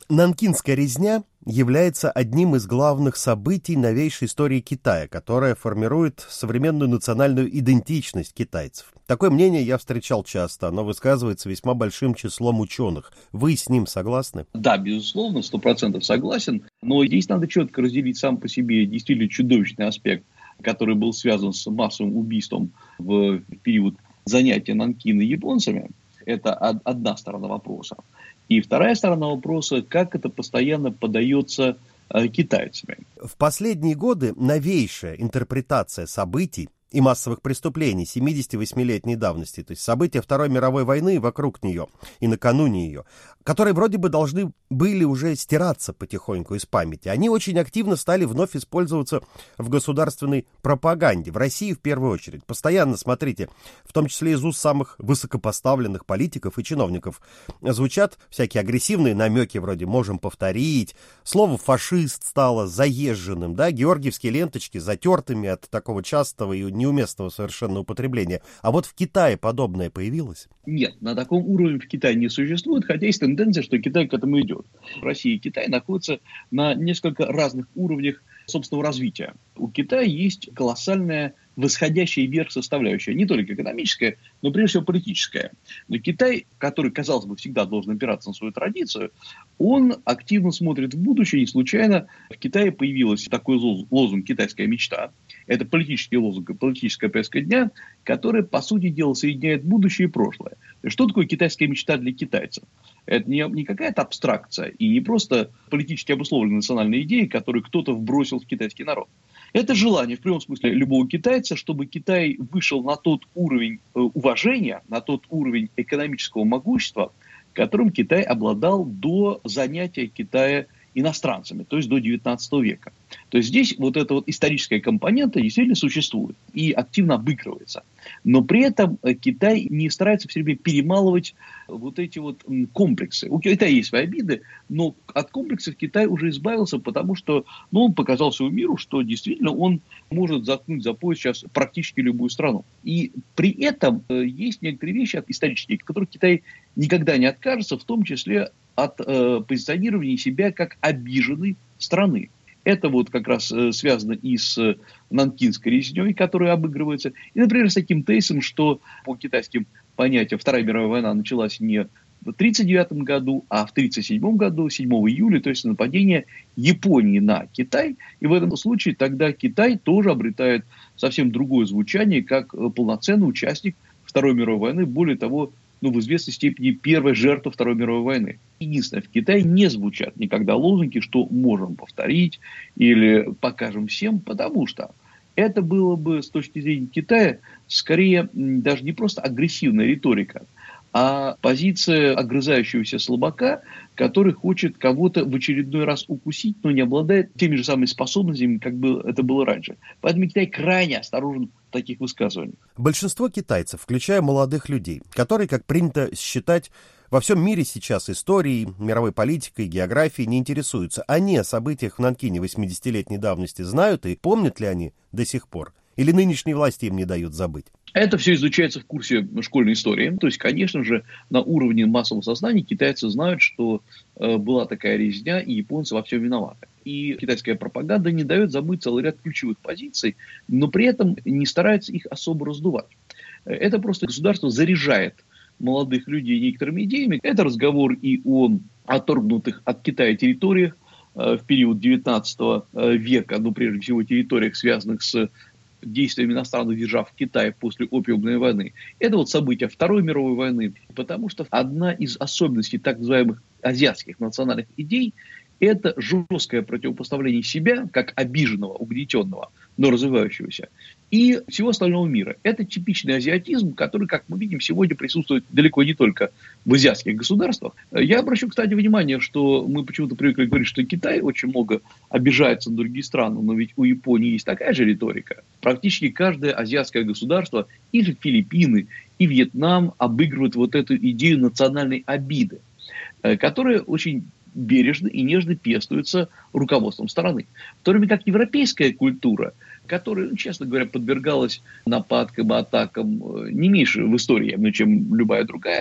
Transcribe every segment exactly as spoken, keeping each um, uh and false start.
Нанкинская резня является одним из главных событий новейшей истории Китая, которая формирует современную национальную идентичность китайцев. Такое мнение я встречал часто, оно высказывается весьма большим числом ученых. Вы с ним согласны? Да, безусловно, сто процентов согласен, но здесь надо четко разделить сам по себе действительно чудовищный аспект, который был связан с массовым убийством в период занятия Нанкина японцами. Это одна сторона вопроса. И вторая сторона вопроса, как это постоянно подается э, китайцами. В последние годы новейшая интерпретация событий и массовых преступлений семидесятивосьмилетней давности, то есть события Второй мировой войны вокруг нее и накануне ее, которые вроде бы должны были уже стираться потихоньку из памяти, они очень активно стали вновь использоваться в государственной пропаганде, в России в первую очередь. Постоянно, смотрите, в том числе из уст самых высокопоставленных политиков и чиновников, звучат всякие агрессивные намеки вроде «можем повторить», слово «фашист» стало заезженным, да, георгиевские ленточки затертыми от такого частого и неуместного совершенно употребления. А вот в Китае подобное появилось? Нет, на таком уровне в Китае не существует, хотя есть тенденция, что Китай к этому идет. Россия и Китай находятся на несколько разных уровнях собственного развития. У Китая есть колоссальная восходящая вверх составляющая, не только экономическая, но прежде всего политическая. Но Китай, который, казалось бы, всегда должен опираться на свою традицию, он активно смотрит в будущее, и случайно в Китае появилась такой лозунг «Китайская мечта». Это политический лозунг, политическая повестка дня, которая, по сути дела, соединяет будущее и прошлое. Что такое китайская мечта для китайцев? Это не, не какая-то абстракция и не просто политически обусловленная национальная идея, которую кто-то вбросил в китайский народ. Это желание, в прямом смысле, любого китайца, чтобы Китай вышел на тот уровень э, уважения, на тот уровень экономического могущества, которым Китай обладал до занятия Китая иностранцами, то есть до девятнадцатого века. То есть здесь вот эта вот историческая компонента действительно существует и активно обыгрывается. Но при этом Китай не старается все время перемалывать вот эти вот комплексы. У Китая есть свои обиды, но от комплексов Китай уже избавился, потому что ну, он показал всему миру, что действительно он может заткнуть за пояс сейчас практически любую страну. И при этом есть некоторые вещи исторические, от которых Китай никогда не откажется, в том числе от э, позиционирования себя как обиженной страны. Это вот как раз э, связано и с э, Нанкинской резней, которая обыгрывается, и, например, с таким тезисом, что по китайским понятиям Вторая мировая война началась не в тысяча девятьсот тридцать девятом году, а в тысяча девятьсот тридцать седьмом году, седьмого июля, то есть нападение Японии на Китай. И в этом случае тогда Китай тоже обретает совсем другое звучание, как полноценный участник Второй мировой войны, более того, ну, в известной степени первая жертва Второй мировой войны. Единственное, в Китае не звучат никогда лозунги, что можем повторить или покажем всем, потому что это было бы с точки зрения Китая скорее даже не просто агрессивная риторика, а позиция огрызающегося слабака, который хочет кого-то в очередной раз укусить, но не обладает теми же самыми способностями, как бы это было раньше. Поэтому Китай крайне осторожен в таких высказываниях. Большинство китайцев, включая молодых людей, которые, как принято считать, во всем мире сейчас историей, мировой политикой, географией не интересуются. Они о событиях в Нанкине восьмидесятилетней давности знают и помнят ли они до сих пор? Или нынешние власти им не дают забыть? Это все изучается в курсе школьной истории. То есть, конечно же, на уровне массового сознания китайцы знают, что э, была такая резня, и японцы во всем виноваты. И китайская пропаганда не дает забыть целый ряд ключевых позиций, но при этом не старается их особо раздувать. Это просто государство заряжает молодых людей некоторыми идеями. Это разговор и о отторгнутых от Китая территориях э, в период девятнадцатого века, ну, прежде всего, территориях, связанных с действиями иностранных держав в Китае после опиумной войны. Это вот события Второй мировой войны, потому что одна из особенностей так называемых азиатских национальных идей – это жесткое противопоставление себя, как обиженного, угнетенного, но развивающегося, и всего остального мира. Это типичный азиатизм, который, как мы видим, сегодня присутствует далеко не только в азиатских государствах. Я обращу, кстати, внимание, что мы почему-то привыкли говорить, что Китай очень много обижается на другие страны, но ведь у Японии есть такая же риторика. Практически каждое азиатское государство, и Филиппины, и Вьетнам обыгрывают вот эту идею национальной обиды, которая очень бережно и нежно пестуется руководством страны. В то время как европейская культура, которая, ну, честно говоря, подвергалась нападкам, атакам не меньше в истории, чем любая другая,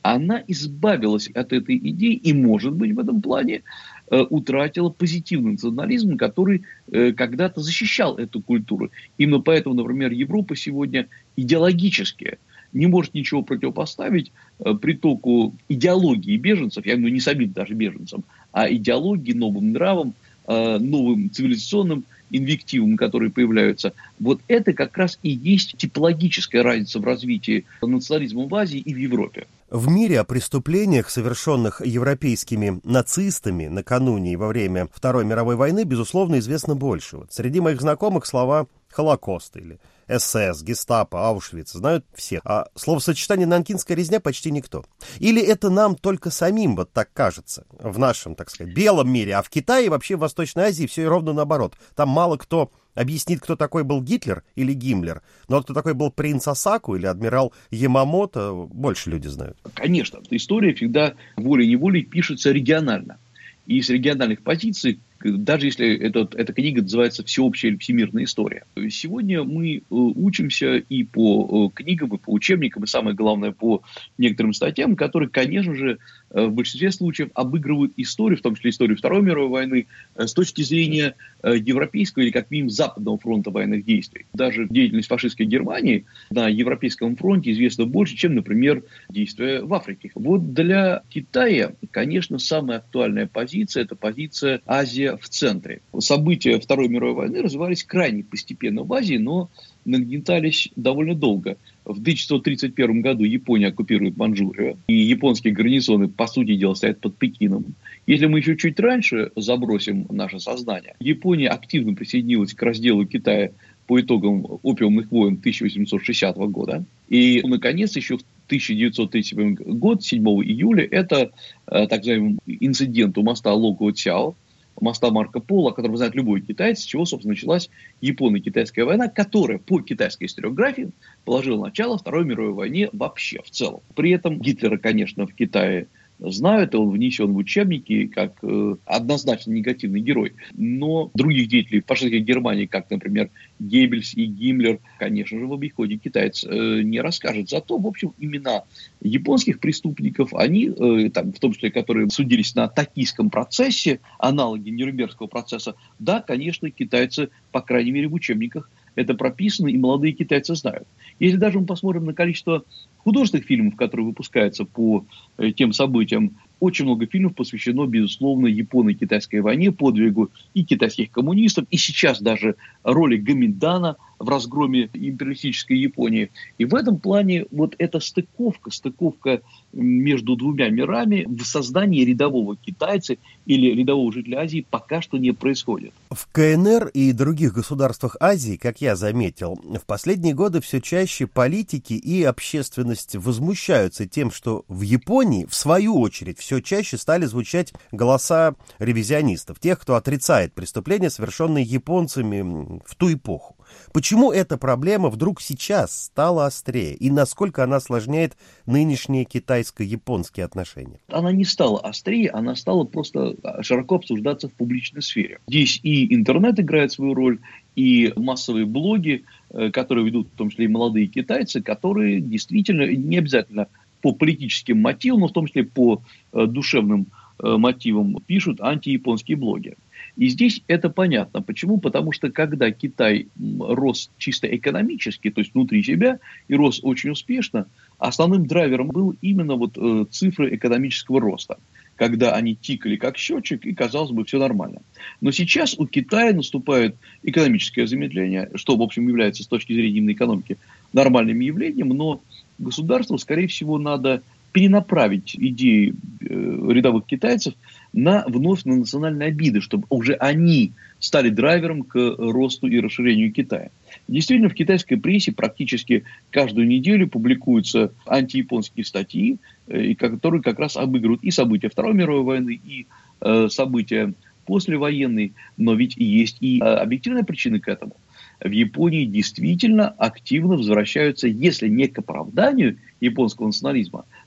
она избавилась от этой идеи и, может быть, в этом плане э, утратила позитивный национализм, который э, когда-то защищал эту культуру. Именно поэтому, например, Европа сегодня идеологически не может ничего противопоставить э, притоку идеологии беженцев, я имею в виду не самим даже беженцам, а идеологии, новым нравам, э, новым цивилизационным инвективам, которые появляются. Вот это как раз и есть типологическая разница в развитии национализма в Азии и в Европе. В мире о преступлениях, совершенных европейскими нацистами накануне и во время Второй мировой войны, безусловно, известно больше. Вот среди моих знакомых слова «Холокост» или эс эс, Гестапо, Аушвиц знают все, а словосочетание «нанкинская резня» почти никто. Или это нам только самим вот так кажется, в нашем, так сказать, белом мире, а в Китае и вообще в Восточной Азии все ровно наоборот. Там мало кто объяснит, кто такой был Гитлер или Гиммлер, но кто такой был принц Осаку или адмирал Ямамото, больше люди знают. Конечно, история всегда волей-неволей пишется регионально. И с региональных позиций, даже если этот, эта книга называется «Всеобщая или всемирная история». Сегодня мы учимся и по книгам, и по учебникам, и самое главное, по некоторым статьям, которые, конечно же, в большинстве случаев обыгрывают историю, в том числе историю Второй мировой войны, с точки зрения европейского или, как минимум, западного фронта военных действий. Даже деятельность фашистской Германии на Европейском фронте известна больше, чем, например, действия в Африке. Вот для Китая, конечно, самая актуальная позиция – это позиция «Азия в центре». События Второй мировой войны развивались крайне постепенно в Азии, но нагнетались довольно долго. В тысяча девятьсот тридцать первом году Япония оккупирует Манчжурию, и японские гарнизоны, по сути дела, стоят под Пекином. Если мы еще чуть раньше забросим наше сознание, Япония активно присоединилась к разделу Китая по итогам опиумных войн тысяча восемьсот шестидесятого года. И, наконец, еще в тысяча девятьсот тридцать седьмом году, седьмого июля, это э, так называемый инцидент у моста Лоугоу-Цяо, моста Марко Поло, о котором знает любой китаец, с чего, собственно, началась Японо-китайская война, которая по китайской историографии положила начало Второй мировой войне вообще в целом. При этом Гитлера, конечно, в Китае знают, и он внесен в учебники как э, однозначно негативный герой. Но других деятелей фашистской Германии, как, например, Геббельс и Гиммлер, конечно же, в обиходе китаец э, не расскажет. Зато, в общем, имена японских преступников, они, э, там, в том числе, которые судились на токийском процессе, аналоги Нюрнбергского процесса, да, конечно, китайцы, по крайней мере, в учебниках это прописано, и молодые китайцы знают. Если даже мы посмотрим на количество художественных фильмов, которые выпускаются по э, тем событиям, очень много фильмов посвящено, безусловно, Японо-китайской войне, подвигу и китайских коммунистов, и сейчас даже роли Гоминдана в разгроме империалистической Японии. И в этом плане вот эта стыковка, стыковка между двумя мирами в создании рядового китайца или рядового жителя Азии пока что не происходит. В ка эн эр и других государствах Азии, как я заметил, в последние годы все чаще политики и общественность возмущаются тем, что в Японии, в свою очередь, все чаще стали звучать голоса ревизионистов, тех, кто отрицает преступления, совершенные японцами в ту эпоху. Почему эта проблема вдруг сейчас стала острее? И насколько она осложняет нынешние китайско-японские отношения? Она не стала острее, она стала просто широко обсуждаться в публичной сфере. Здесь и интернет играет свою роль, и массовые блоги, которые ведут в том числе и молодые китайцы, которые действительно не обязательно по политическим мотивам, но в том числе по душевным мотивам пишут антияпонские блоги. И здесь это понятно. Почему? Потому что когда Китай рос чисто экономически, то есть внутри себя, и рос очень успешно, основным драйвером был именно вот, э, цифры экономического роста. Когда они тикали как счетчик, и, казалось бы, все нормально. Но сейчас у Китая наступает экономическое замедление, что, в общем, является с точки зрения именно экономики нормальным явлением, но государству, скорее всего, надо перенаправить идеи э, рядовых китайцев на вновь на национальные обиды, чтобы уже они стали драйвером к росту и расширению Китая. Действительно, в китайской прессе практически каждую неделю публикуются антияпонские статьи, э, которые как раз обыгрывают и события Второй мировой войны, и э, события послевоенные. Но ведь есть и э, объективная причина к этому. В Японии действительно активно возвращаются, если не к оправданию японского национализма,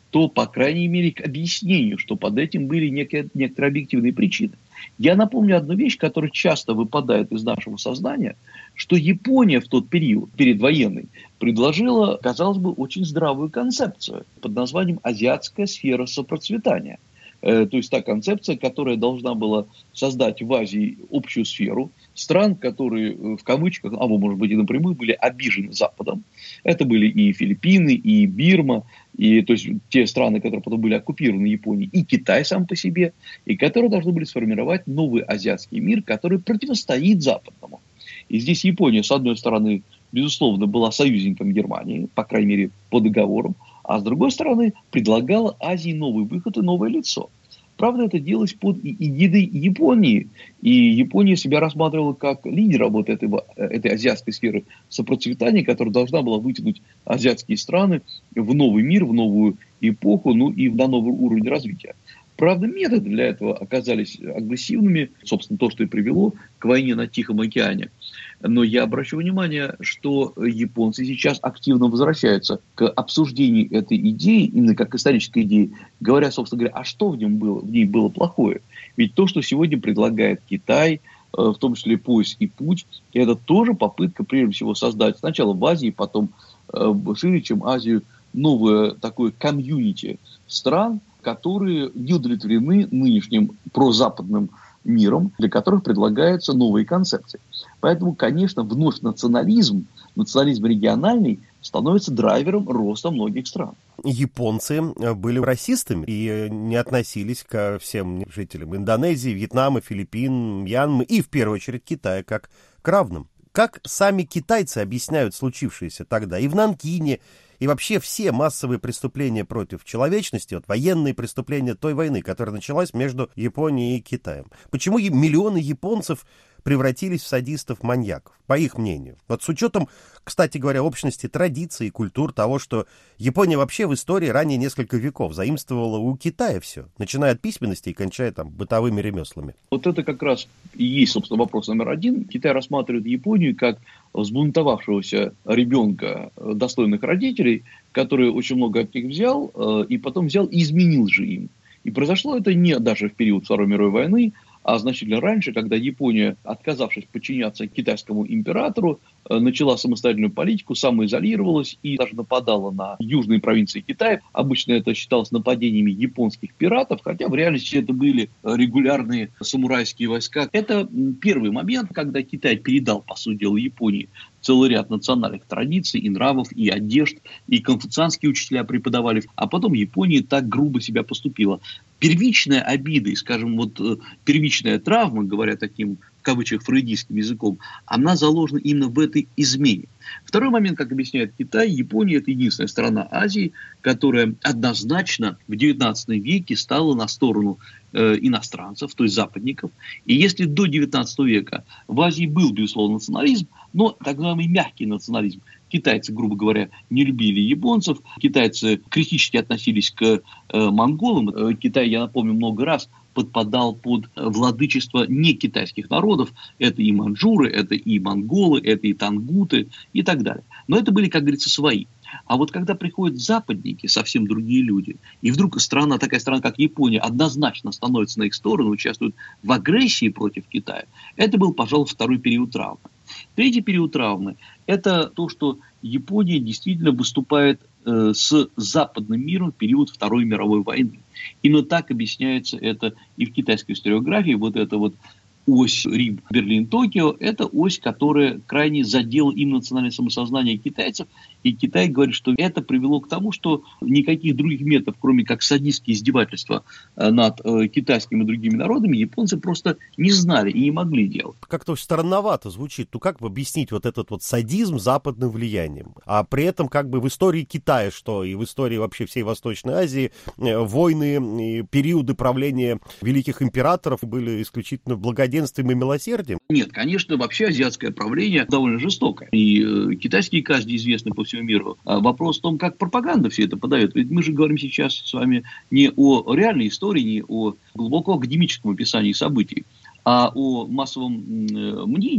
то, по крайней мере, к объяснению, что под этим были некие, некоторые объективные причины. Я напомню одну вещь, которая часто выпадает из нашего сознания, что Япония в тот период, предвоенный, предложила, казалось бы, очень здравую концепцию под названием «Азиатская сфера сопроцветания». То есть та концепция, которая должна была создать в Азии общую сферу стран, которые в кавычках, а может быть и напрямую, были обижены Западом. Это были и Филиппины, и Бирма, и, то есть те страны, которые потом были оккупированы Японией, и Китай сам по себе, и которые должны были сформировать новый азиатский мир, который противостоит Западному. И здесь Япония, с одной стороны, безусловно, была союзником Германии, по крайней мере, по договорам, а с другой стороны, предлагала Азии новый выход и новое лицо. Правда, это делалось под эгидой Японии, и Япония себя рассматривала как лидера вот этой, этой азиатской сферы сопроцветания, которая должна была вытянуть азиатские страны в новый мир, в новую эпоху, ну и на новый уровень развития. Правда, методы для этого оказались агрессивными, собственно, то, что и привело к войне на Тихом океане. Но я обращу внимание, что японцы сейчас активно возвращаются к обсуждению этой идеи, именно как исторической идеи, говоря, собственно говоря, а что в, нем было, в ней было плохое? Ведь то, что сегодня предлагает Китай, в том числе пояс и путь, это тоже попытка, прежде всего, создать сначала в Азии, потом шире, чем Азию, новое такое комьюнити стран, которые не удовлетворены нынешним прозападным миром, для которых предлагаются новые концепции. Поэтому, конечно, вновь национализм, национализм региональный становится драйвером роста многих стран. Японцы были расистами и не относились ко всем жителям Индонезии, Вьетнама, Филиппин, Мьянмы и, в первую очередь, Китая как к равным. Как сами китайцы объясняют случившееся тогда и в Нанкине, и вообще все массовые преступления против человечности, вот военные преступления той войны, которая началась между Японией и Китаем? Почему миллионы японцев превратились в садистов-маньяков, по их мнению? Вот с учетом, кстати говоря, общности традиций и культур того, что Япония вообще в истории ранее несколько веков заимствовала у Китая все, начиная от письменности и кончая там бытовыми ремеслами. Вот это как раз и есть, собственно, вопрос номер один. Китай рассматривает Японию как взбунтовавшегося ребенка достойных родителей, который очень много от них взял, и потом взял и изменил же им. И произошло это не даже в период Второй мировой войны, а значительно раньше, когда Япония, отказавшись подчиняться китайскому императору, начала самостоятельную политику, самоизолировалась и даже нападала на южные провинции Китая. Обычно это считалось нападениями японских пиратов, хотя в реальности это были регулярные самурайские войска. Это первый момент, когда Китай передал, по сути дела, Японии целый ряд национальных традиций и нравов, и одежд, и конфуцианские учителя преподавали. А потом Япония так грубо себя поступила. Первичная обида, и, скажем, вот первичная травма, говоря таким в кавычках фрейдистским языком, она заложена именно в этой измене. Второй момент, как объясняет Китай, Япония – это единственная страна Азии, которая однозначно в девятнадцатом веке стала на сторону э, иностранцев, то есть западников. И если до девятнадцатого века в Азии был, безусловно, национализм, но так называемый мягкий национализм. Китайцы, грубо говоря, не любили японцев, китайцы критически относились к э, монголам. Э, Китай, я напомню, много раз подпадал под владычество некитайских народов. Это и маньчжуры, это и монголы, это и тангуты и так далее. Но это были, как говорится, свои. А вот когда приходят западники, совсем другие люди, и вдруг страна, такая страна, как Япония, однозначно становится на их сторону, участвует в агрессии против Китая, это был, пожалуй, второй период травмы. Третий период травмы – это то, что Япония действительно выступает э, с западным миром в период Второй мировой войны. Именно так объясняется это и в китайской историографии. Вот эта вот ось Рим, Берлин, Токио – это ось, которая крайне задела им национальное самосознание китайцев. И Китай говорит, что это привело к тому, что никаких других методов, кроме как садистские издевательства над э, китайскими и другими народами, японцы просто не знали и не могли делать. Как-то странновато звучит. Ну как бы объяснить вот этот вот садизм западным влиянием? А при этом как бы в истории Китая, что и в истории вообще всей Восточной Азии, э, войны и периоды правления великих императоров были исключительно благоденствием и милосердием? Нет, конечно, вообще азиатское правление довольно жестокое. И э, китайские казни известны по всему миру. А вопрос в том, как пропаганда все это подает. Ведь мы же говорим сейчас с вами не о реальной истории, не о глубоко академическом описании событий, а о массовом мнении,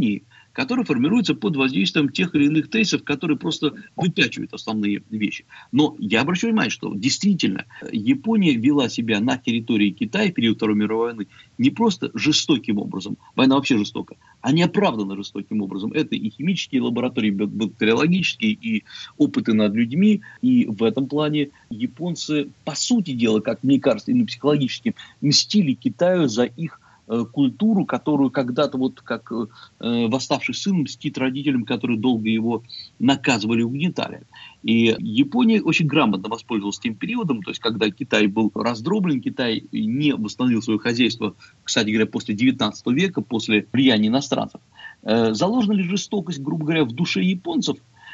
который формируется под воздействием тех или иных тезисов, которые просто выпячивают основные вещи. Но я обращу внимание, что действительно Япония вела себя на территории Китая в период Второй мировой войны не просто жестоким образом, война вообще жестока, а неоправданно жестоким образом. Это и химические лаборатории, бактериологические, и опыты над людьми. И в этом плане японцы, по сути дела, как мне кажется, именно психологически, мстили Китаю за их культуру, которую когда-то, вот как э, восставший сын мстит родителям, которые долго его наказывали, угнетали. И Япония очень грамотно воспользовалась тем периодом, то есть когда Китай был раздроблен, Китай не восстановил свое хозяйство, кстати говоря, после девятнадцатого века, после влияния иностранцев. Э, заложена ли жестокость, грубо говоря, в душе японцев?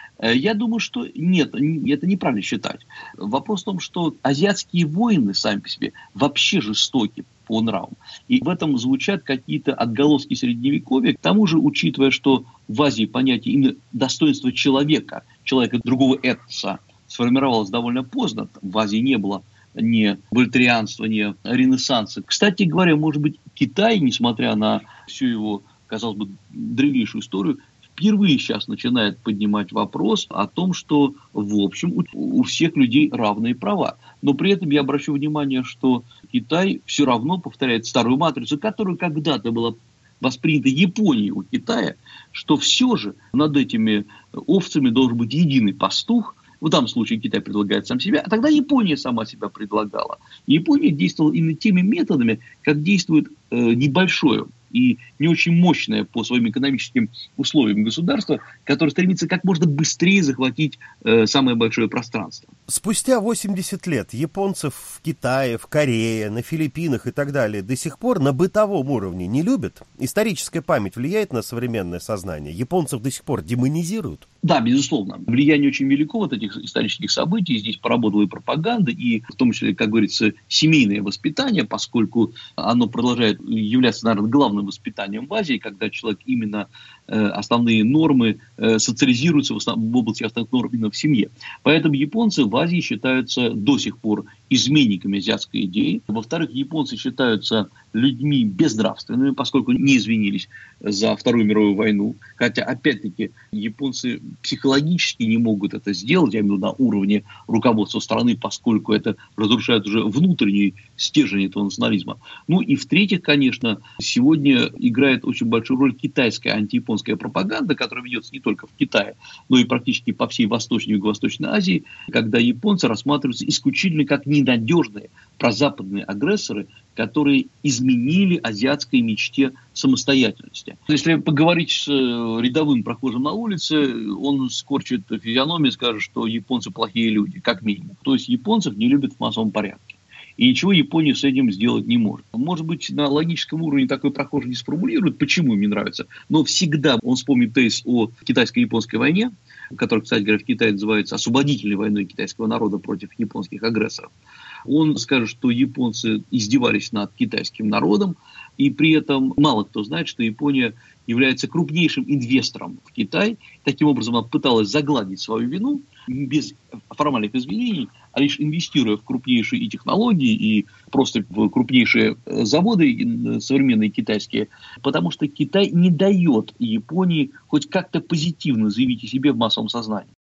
Я думаю, что нет, это неправильно считать. Вопрос в том, что азиатские войны сами по себе вообще жестоки по нравам. И в этом звучат какие-то отголоски средневековья. К тому же, учитывая, что в Азии понятие именно достоинства человека, человека другого этноса, сформировалось довольно поздно. В Азии не было ни вольтерианства, ни ренессанса. Кстати говоря, может быть, Китай, несмотря на всю его, казалось бы, древнейшую историю, впервые сейчас начинает поднимать вопрос о том, что, в общем, у, у всех людей равные права. Но при этом я обращу внимание, что Китай все равно повторяет старую матрицу, которая когда-то была воспринята Японией у Китая, что все же над этими овцами должен быть единый пастух. В данном случае Китай предлагает сам себя, а тогда Япония сама себя предлагала. И Япония действовала именно теми методами, как действует э, небольшое и не очень мощное по своим экономическим условиям государство, которое стремится как можно быстрее захватить э, самое большое пространство. Спустя восемьдесят лет японцев в Китае, в Корее, на Филиппинах и так далее до сих пор на бытовом уровне не любят? Историческая память влияет на современное сознание? Японцев до сих пор демонизируют? Да, безусловно. Влияние очень велико вот этих исторических событий. Здесь поработала и пропаганда, и в том числе, как говорится, семейное воспитание, поскольку оно продолжает являться, наверное, главным воспитанием в Азии, когда человек именно э, основные нормы э, социализируются в, основ... в области основных норм именно в семье. Поэтому японцы в Азии считаются до сих пор изменниками азиатской идеи. Во-вторых, японцы считаются людьми безнравственными, поскольку не извинились за Вторую мировую войну. Хотя, опять-таки, японцы психологически не могут это сделать, я имею в виду на уровне руководства страны, поскольку это разрушает уже внутренний стержень этого национализма. Ну и в-третьих, конечно, сегодня играет очень большую роль китайская антияпонская пропаганда, которая ведется не только в Китае, но и практически по всей Восточной и Юго-Восточной Азии, когда японцы рассматриваются исключительно как ненадежные прозападные агрессоры, которые изменили азиатской мечте самостоятельности. Если поговорить с рядовым прохожим на улице, он скорчит физиономию и скажет, что японцы плохие люди, как минимум. То есть японцев не любят в массовом порядке. И ничего Япония с этим сделать не может. Может быть, на логическом уровне такой прохожий не сформулирует, почему им не нравится, но всегда он вспомнит тезис о китайско-японской войне, которая, кстати говоря, в Китае называется освободительной войной китайского народа против японских агрессоров. Он скажет, что японцы издевались над китайским народом, и при этом мало кто знает, что Япония является крупнейшим инвестором в Китай. Таким образом, она пыталась загладить свою вину без формальных извинений, а лишь инвестируя в крупнейшие и технологии, и просто в крупнейшие заводы современные китайские, потому что Китай не дает Японии хоть как-то позитивно заявить о себе в массовом сознании.